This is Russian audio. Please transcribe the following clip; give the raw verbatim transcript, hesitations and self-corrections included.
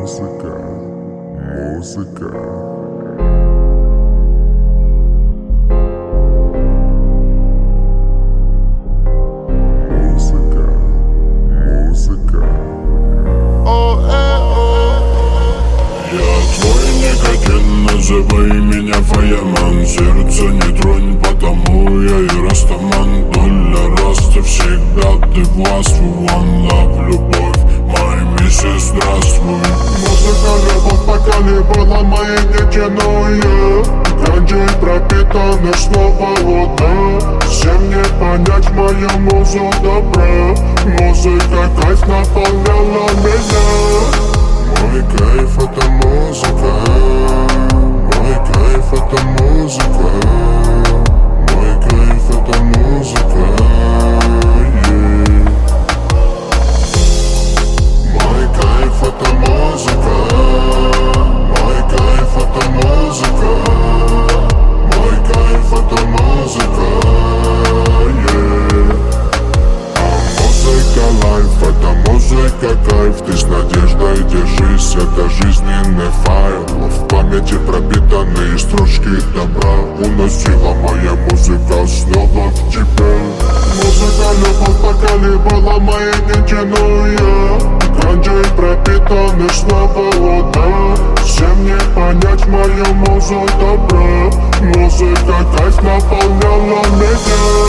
Музыка, музыка. Музыка, музыка. Я твой никотин, называй меня Фаяман. Сердце не тронь, потому я и растаман. Доля роста всегда ты властвуй. One love, любовь, моя миссия, здравствуй. Музыка, любовь, пока не была моей нетяною. Ганджей пропитана снова вода. Всем не понять мою музу добра. Музыка кайф наполняла меня. Мой кайф это музыка. Мой кайф это музыка. Мой кайф это музыка. Yeah. Мой кайф это музыка. Мой кайф это музыка. Мой кайф это музыка. Yeah. А музыка лайф, это музыка кайф. Ты с надеждой держись, это жизненный файл. В памяти пропитанные строчки добра. Уносила моя музыка снова в тебя. Музыка, любовь, пока не была моей нетяною. Ганджей пропитана снова вода. Всем не понять мою музу добра. Музыка кайф наполняла меня.